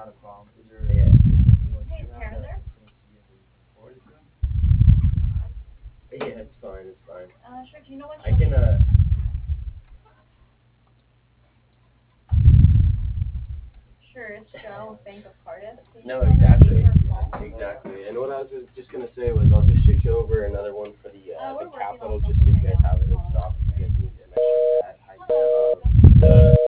Yeah. Hey, Karen there? Yeah, it's fine. It's fine. Sure. Do you know when I she'll can. be? Sure, it's Joanna with Bank of Cardiff. Can you No, tell her to give exactly, her a call? exactly. And what I was just gonna say was, I'll just shoot you over another one for the We're working on capital, just something